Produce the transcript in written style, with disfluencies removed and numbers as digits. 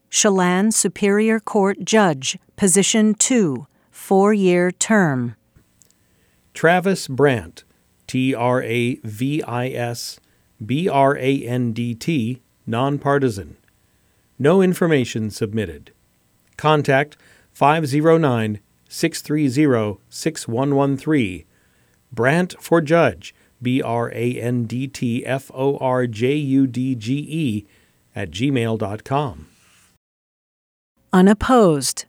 Chelan Superior Court Judge, Position 2, 4-year term. Travis Brandt, Travis Brandt, nonpartisan. No information submitted. Contact 509-630-6113. Brandt for Judge, BRANDTFORJUDGE @gmail.com. Unopposed.